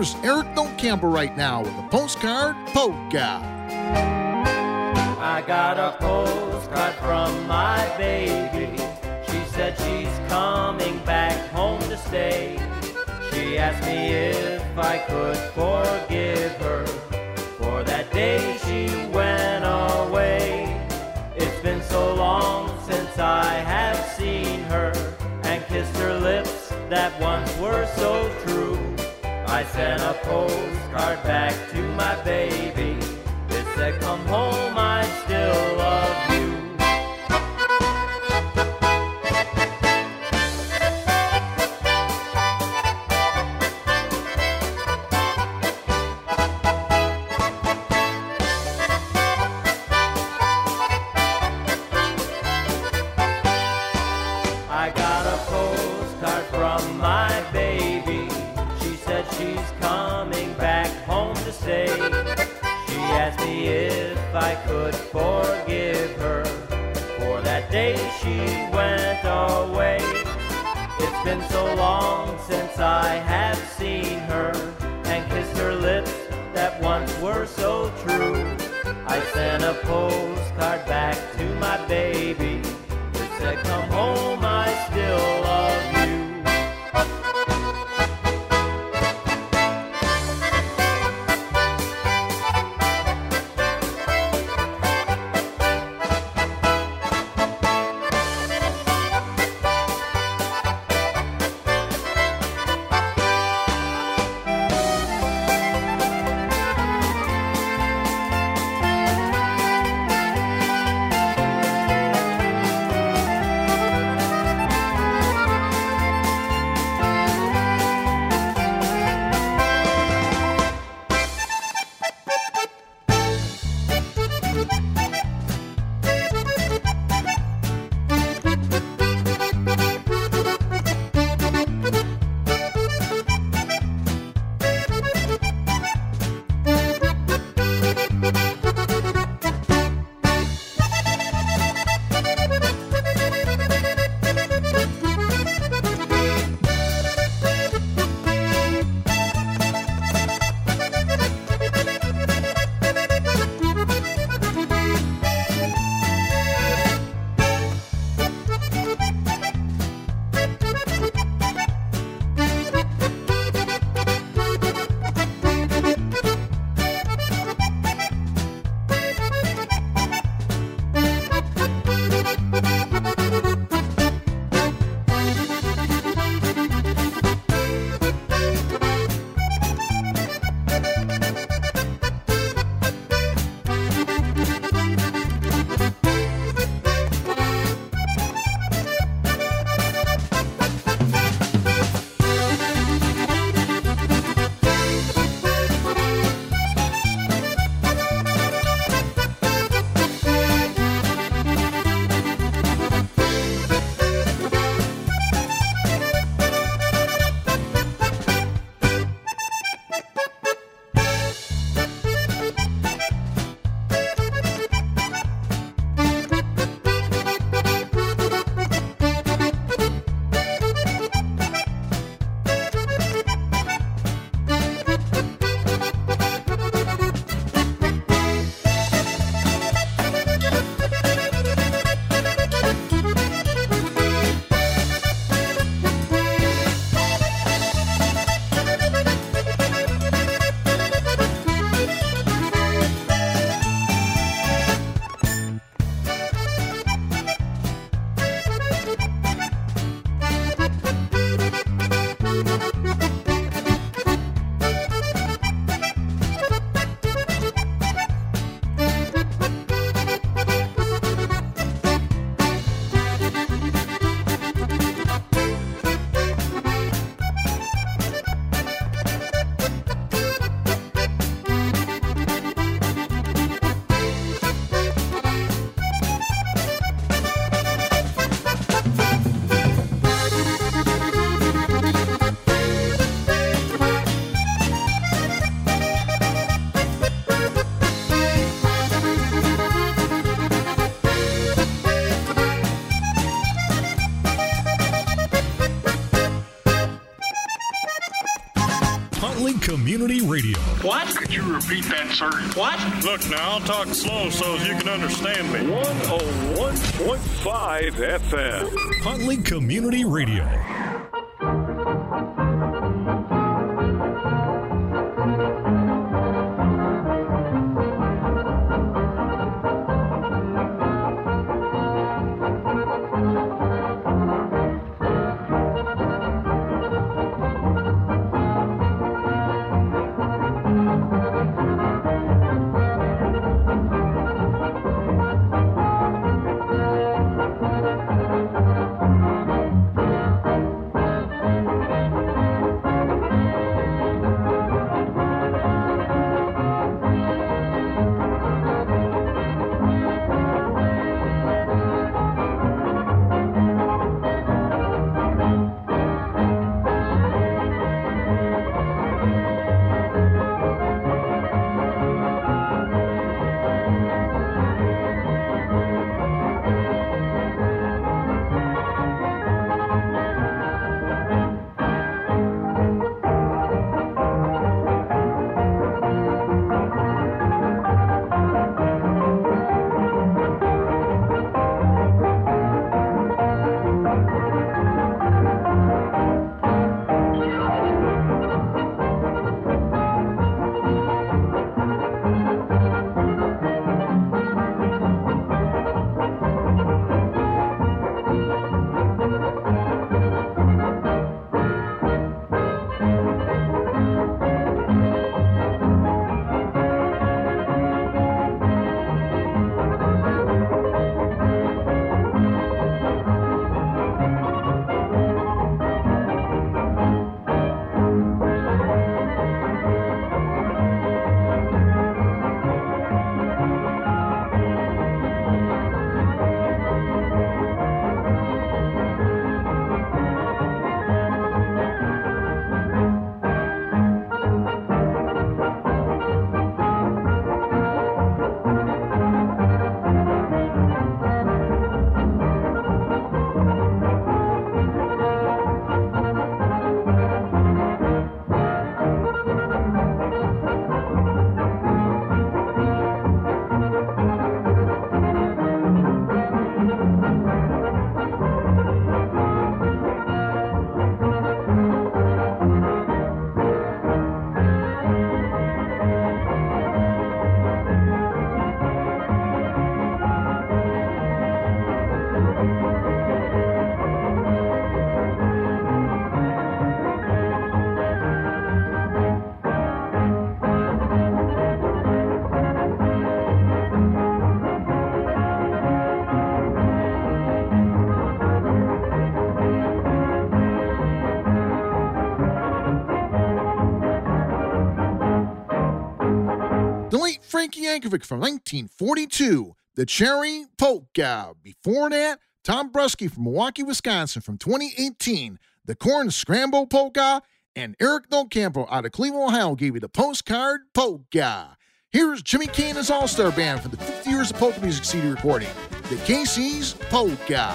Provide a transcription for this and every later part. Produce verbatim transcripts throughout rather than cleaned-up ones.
Here's Eric Campbell right now with a postcard polka. I got a postcard from my baby. She said she's coming back home to stay. She asked me if I could forgive her for that day she went away. It's been so long since I have seen her and kissed her lips that once were so true. I sent a postcard back to my baby. It said, come home, I still love you. I got a postcard from my baby. She said she's coming back home to stay. She asked me if I could forgive her for that day she went away. It's been so long since I have seen her and kissed her lips that once were so true. I sent a postcard back to my baby. It said, come home, I still love you. Huntley Community Radio. What? Could you repeat that, sir? What? Look, now I'll talk slow so you can understand me. one oh one point five F M. Huntley Community Radio. Frankie Yankovic from nineteen forty-two, the Cherry Polka. Before that, Tom Brusky from Milwaukee, Wisconsin from twenty eighteen, the Corn Scramble Polka, and Eric Nocampo out of Cleveland, Ohio gave you the Postcard Polka. Here's Jimmy Kay and his All-Star Band for the fifty years of polka music C D recording, the K C's Polka.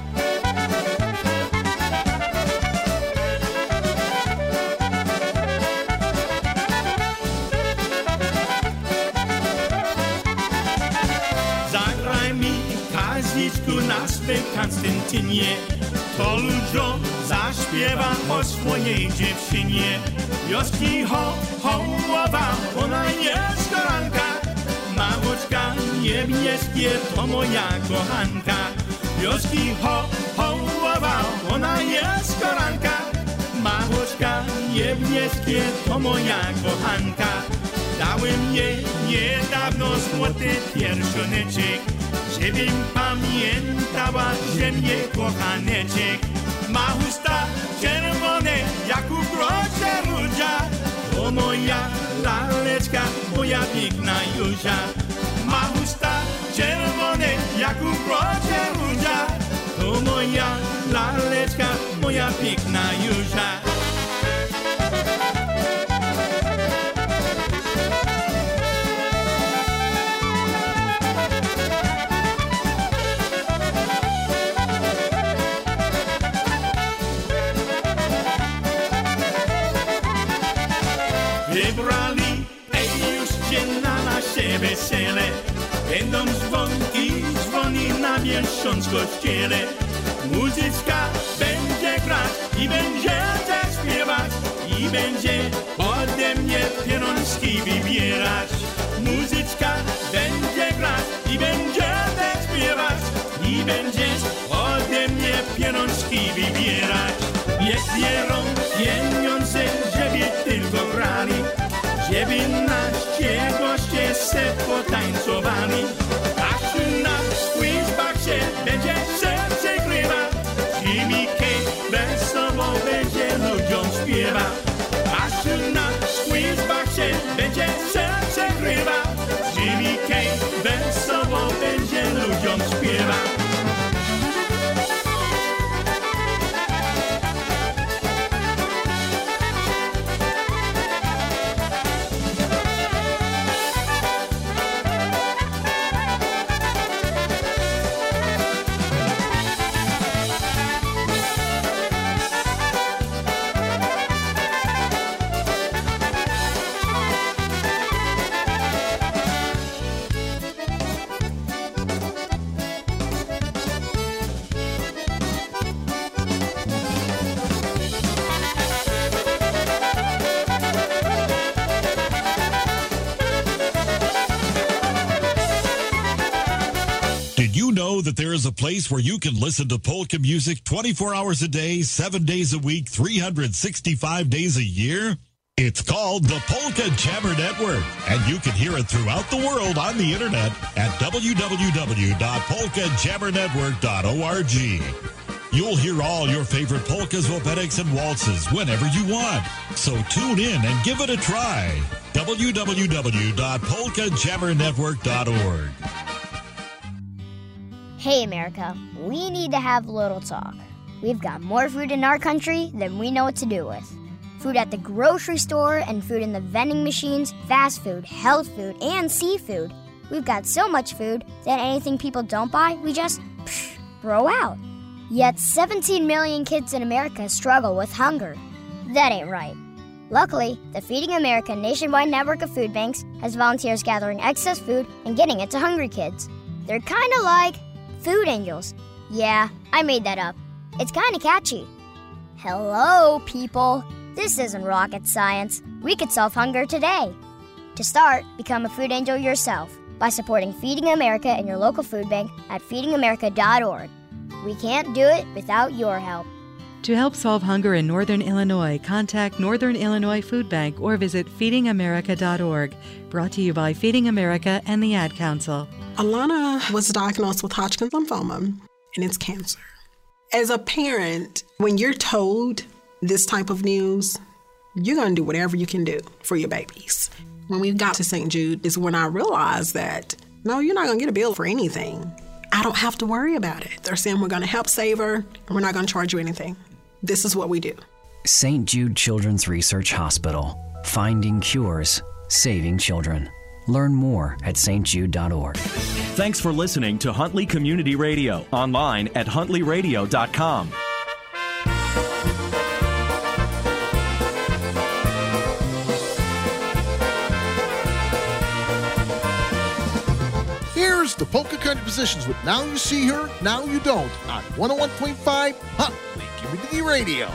Kaziczku na swej Konstantynie, to ludziom zaśpiewa o swojej dziewczynie. Wioski ho, hołowa, ona jest koranka, małoczka niebieskie to moja kochanka. Wioski ho, hołowa, ona jest koranka, małoczka niebieskie to moja kochanka. Dałem jej niedawno złoty pierścioneczek, żebym pamiętała, że mnie kochaneczek. Ma usta czerwone jak u grosze róża, to moja laleczka, moja piękna Józia. Ma usta czerwone jak u grosze róża, to moja laleczka, moja piękna Józia. wesele. Będą dzwonki, dzwoni na miesiąc w kościele. Muzyczka będzie grać i będzie też śpiewać. I będzie ode mnie pieniążki wybierać. Muzyczka będzie grać i będzie też śpiewać. I będzie ode mnie pieniążki wybierać. Niech bierą pieniądze, żeby tylko grali, żeby naście goście se potańcowali. Aż na squeezeboxie będzie serce grywa, Jimmy K wesoło będzie ludziom śpiewa. Aż na squeezeboxie będzie serce grywa, Jimmy K wesoło będzie ludziom śpiewa. That there is a place where you can listen to polka music twenty-four hours a day, seven days a week, three hundred sixty-five days a year? It's called the Polka Jammer Network, and you can hear it throughout the world on the internet at w w w dot polka jammer network dot org. You'll hear all your favorite polkas, opetics, and waltzes whenever you want. So tune in and give it a try. w w w dot polka jammer network dot org. Hey, America, we need to have a little talk. We've got more food in our country than we know what to do with. Food at the grocery store and food in the vending machines, fast food, health food, and seafood. We've got so much food that anything people don't buy, we just psh, throw out. Yet seventeen million kids in America struggle with hunger. That ain't right. Luckily, the Feeding America nationwide network of food banks has volunteers gathering excess food and getting it to hungry kids. They're kind of like food angels. Yeah, I made that up. It's kind of catchy. Hello, people. This isn't rocket science. We could solve hunger today. To start, become a food angel yourself by supporting Feeding America in your local food bank at feeding america dot org. We can't do it without your help. To help solve hunger in Northern Illinois, contact Northern Illinois Food Bank or visit feeding america dot org. Brought to you by Feeding America and the Ad Council. Alana was diagnosed with Hodgkin's lymphoma, and it's cancer. As a parent, when you're told this type of news, you're going to do whatever you can do for your babies. When we got to Saint Jude is when I realized that, no, you're not going to get a bill for anything. I don't have to worry about it. They're saying we're going to help save her, and we're not going to charge you anything. This is what we do. Saint Jude Children's Research Hospital. Finding cures, saving children. Learn more at s t jude dot org. Thanks for listening to Huntley Community Radio, online at huntley radio dot com. Here's the Polka Country Positions with Now You See Her, Now You Don't on one oh one point five Huntley Community Radio.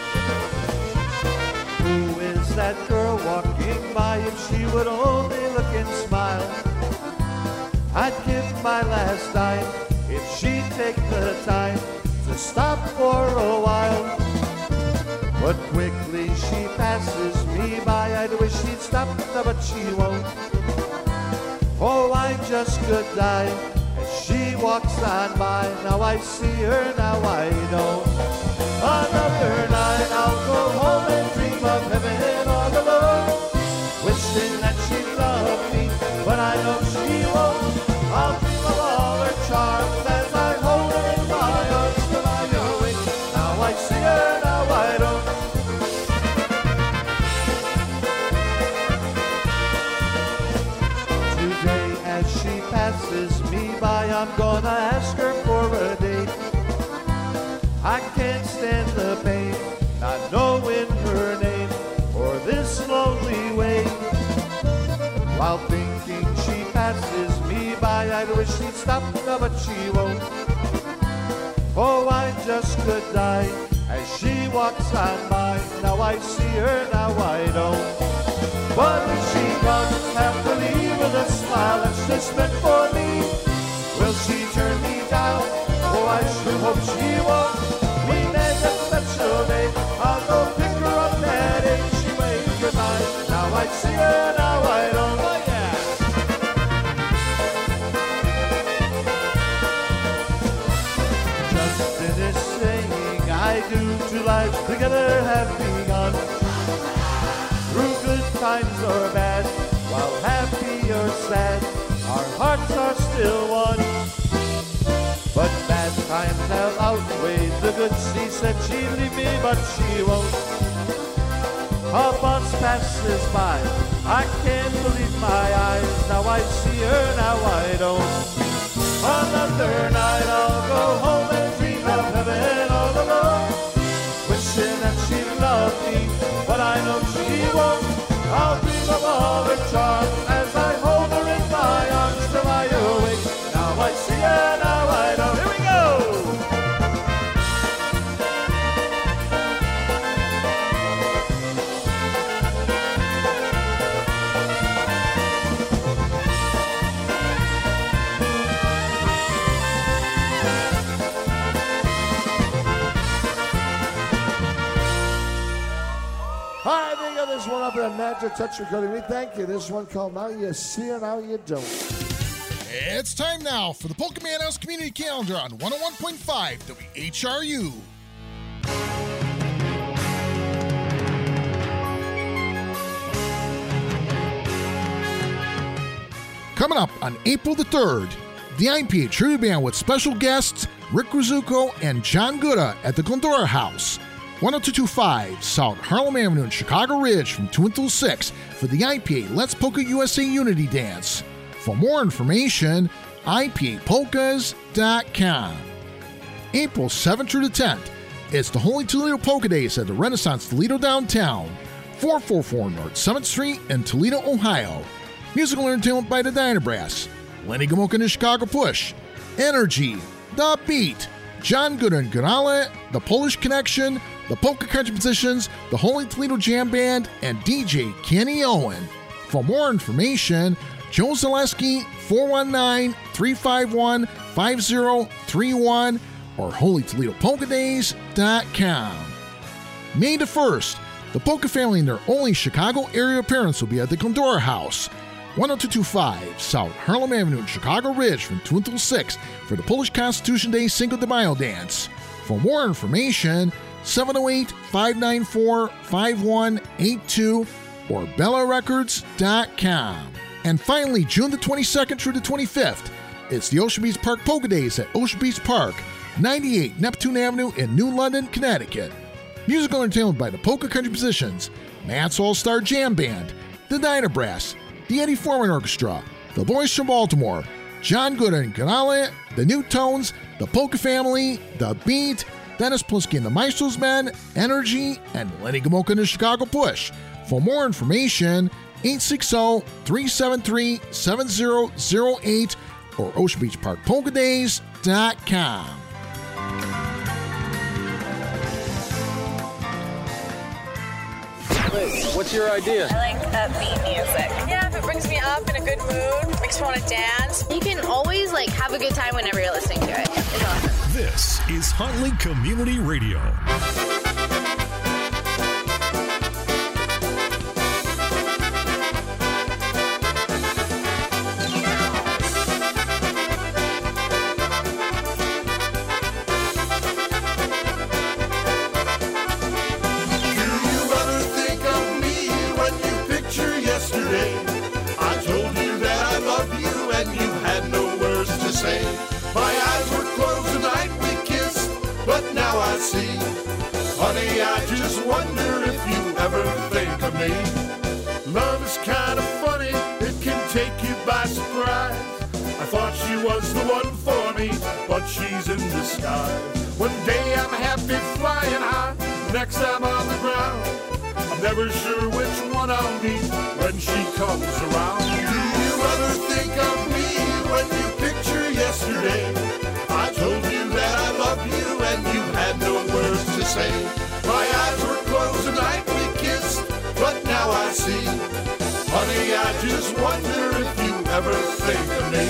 Who is that girl walking by? If she would only look and smile, I'd give my last dime if she'd take the time to stop for a while. But quickly she passes me by. I'd wish she'd stop, but she won't. Oh, I just could die as she walks on by. Now I see her, now I don't. Another night I'll go home and dream of heaven all alone, wishing that she'd love me, but I know she won't. I'll dream of all her charms as I hold her in my arms till I awake. Now I see her, now I don't. Today as she passes me by, I'm gonna ask her for a date. I can't stand the pain, not knowing her name, or this lonely way. While thinking she passes now, but she won't. Oh, I just could die as she walks on by. Now I see her, now I don't. But if she comes happily with a smile that's just meant for me, will she turn me down? Oh, I sure hope she won't. We made a special day, I'll go pick her up that day. She waves goodbye, now I see her, now I don't. Oh, yeah. Just finished saying I do, two lives together have begun. Through good times or bad, while happy or sad, our hearts are still one. But bad times have outweighed the good. She said she'd leave me, but she won't. A bus passes by, I can't believe my eyes. Now I see her, now I don't. Another night I'll go home and dream of heaven all alone, wishing that she loved me, but I know she won't. I'll dream of all her charms as I hold her in my arms till I awake. Now I see her, now I don't. Here we go! I think of this one up at Magic Touch Recording. We thank you. This one called Now You See Her, Now You Don't. It's time now for the Polka Man House Community Calendar on one oh one point five W H R U. Coming up on April the third, the I P A Tribute Band with special guests Rick Rizuko and John Gutta at the Glendora House, one oh two two five South Harlem Avenue in Chicago Ridge from two until six for the I P A Let's Polka U S A Unity Dance. For more information, I P A polkas dot com. April seventh through the tenth, it's the Holy Toledo Polka Days at the Renaissance Toledo Downtown, four forty-four North seventh Street in Toledo, Ohio. Musical entertainment by the Dynabrass, Lenny Gomulka and the Chicago Push, Energy, The Beat, John Good and Ganale, The Polish Connection, The Polka Country Musicians, The Holy Toledo Jam Band, and D J Kenny Owen. For more information, Joe Zaleski, four one nine, three five one, five zero three one or holy toledo polka days dot com. May the first, the Polka family and their only Chicago area appearance will be at the Glendora House, one oh two two five South Harlem Avenue in Chicago Ridge from two until six for the Polish Constitution Day Cinco de Mayo dance. For more information, seven oh eight, five nine four, five one eight two or bella records dot com. And finally, June the twenty-second through the twenty-fifth, it's the Ocean Beach Park Polka Days at Ocean Beach Park, ninety-eight Neptune Avenue in New London, Connecticut. Musical entertainment by the Polka Country Musicians, Matt's All-Star Jam Band, the Dynabrass, the Eddie Foreman Orchestra, the Boys from Baltimore, John Good and Ganale, the New Tones, the Polka Family, the Beat, Dennis Plisky and the Maestro's Men, Energy, and Lenny Gomulka and the Chicago Push. For more information, eight six zero, three seven three, seven zero zero eight or ocean beach park polka days dot com. Liz, what's your idea? I like upbeat music. Yeah, if it brings me up in a good mood, makes me want to dance. You can always like have a good time whenever you're listening to it. It's awesome. This is Huntley Community Radio. Honey, I just wonder if you ever think of me. Love is kind of funny, it can take you by surprise. I thought she was the one for me, but she's in disguise. One day I'm happy flying high, next I'm on the ground. I'm never sure which one I'll be when she comes around. Do you ever think of me when you picture yesterday? yesterday. I told you that I love you and you had no words to say. My eyes were closed the night we kissed, but now I see. Honey, I just wonder if you ever think of me.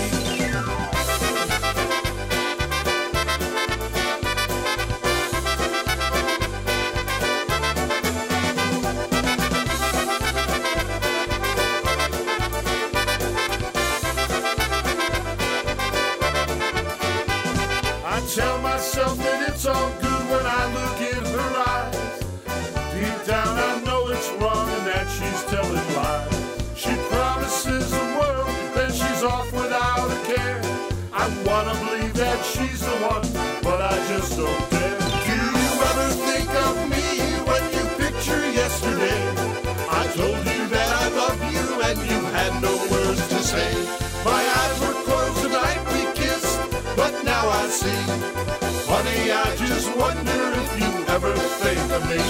Tell myself that it's all good when I look in her eyes. Deep down I know it's wrong and that she's telling lies. She promises the world, then she's off without a care. I wanna believe that she's the one, but I just don't dare. Do you ever think of me when you picture yesterday? I told you that I love you and you had no words to say. My eyes were closed the night we kissed, but now I see. Honey, I just wonder if you ever think of me.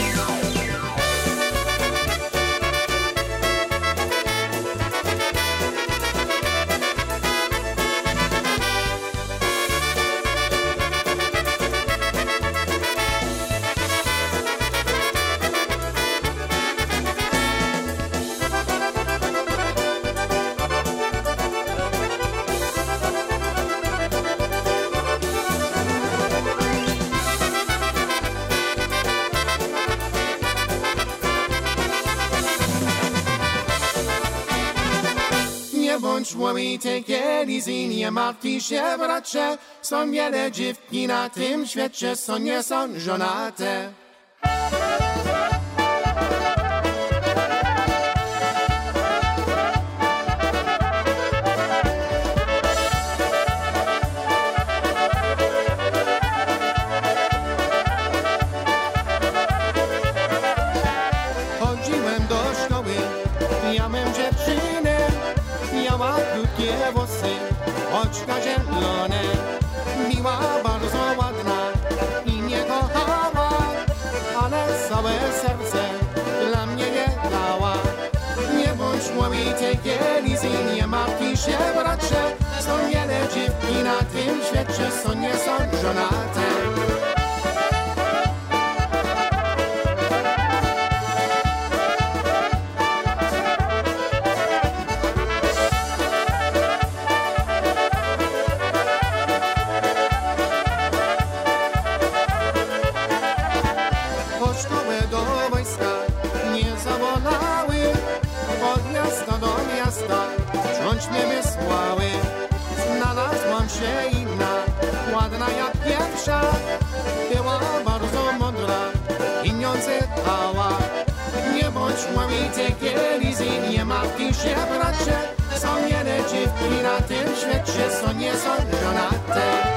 Take it easy, nie martwi się bracie. Są wiele dziewki na tym świecie, co nie są żonate. Chodziłem do szkoły, miałem dziewczynę. Miała krótkie włosy, oczka zielone. Miła, bardzo ładna i mnie kochała, ale całe serce dla mnie nie dała. Nie bądź młody, take it easy, nie martwi się bracie. Są wiele dziewki na tym świecie, co nie są żonate. Mnie wysłały, znalazłam się inna, ładna jak pierwsza. Była bardzo mądra, pieniądze dała. Nie bądź młody, take it easy, nie martwi się bracie. Są wiele dziewki na tym świecie, co nie są żonate.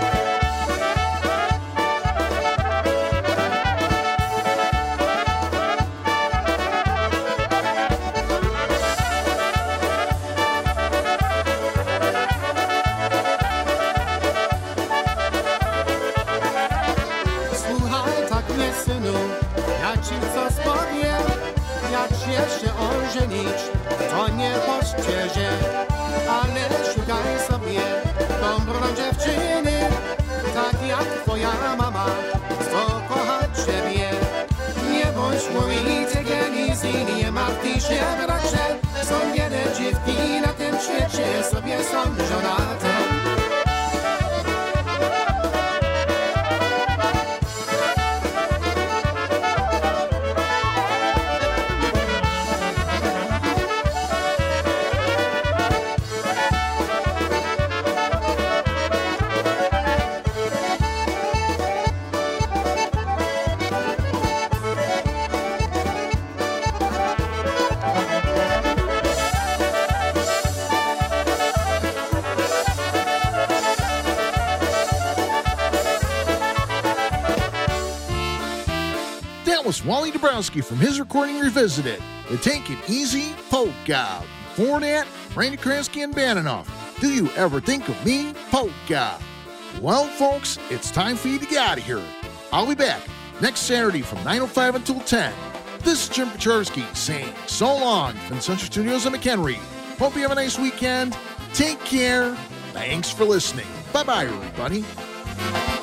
Się ożenić, to nie pościeże, ale szukaj sobie dobrą dziewczyny, tak jak twoja mama, co kocha ciebie. Nie bądź mój, take it easy, nie martwi się bracie. Są wiele dziewki na tym świecie, sobie są żonate. Was Wally Dabrowski from his recording Revisited, the Take It Easy Polka. Before that, Randy Kransky and Bananoff. Do you ever think of me? Polka. Well, folks, it's time for you to get out of here. I'll be back next Saturday from nine oh five until ten. This is Jim Pacharski saying so long from Central Studios in McHenry. Hope you have a nice weekend. Take care. Thanks for listening. Bye-bye, everybody.